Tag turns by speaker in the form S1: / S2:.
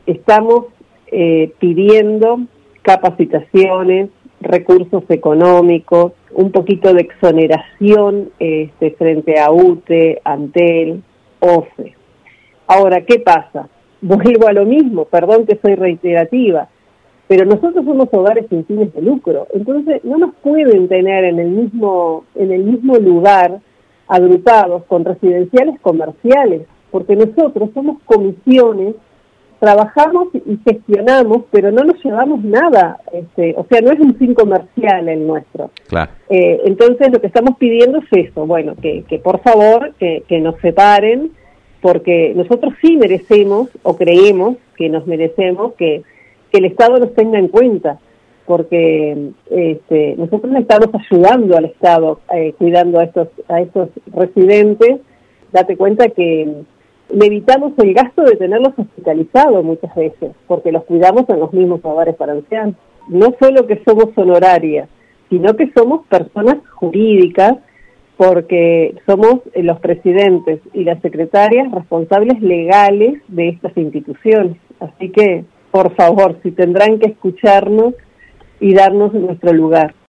S1: estamos pidiendo capacitaciones, recursos económicos, un poquito de exoneración frente a UTE, Antel, OCE. Ahora, ¿qué pasa? Vuelvo a lo mismo, perdón que soy reiterativa, pero nosotros somos hogares sin fines de lucro, entonces no nos pueden tener en el mismo lugar agrupados con residenciales comerciales, porque nosotros somos comisiones, trabajamos y gestionamos, pero no nos llevamos nada, o sea, no es un fin comercial el nuestro.
S2: Claro.
S1: Entonces lo que estamos pidiendo es eso, bueno, que por favor, que nos separen, porque nosotros sí merecemos, o creemos que nos merecemos, que el Estado nos tenga en cuenta, porque nosotros le estamos ayudando al Estado, cuidando a estos residentes. Date cuenta que le evitamos el gasto de tenerlos hospitalizados muchas veces, porque los cuidamos en los mismos hogares para ancianos. No solo que somos honorarias, sino que somos personas jurídicas, porque somos los presidentes y las secretarias responsables legales de estas instituciones. Así que, por favor, si tendrán que escucharnos y darnos nuestro lugar.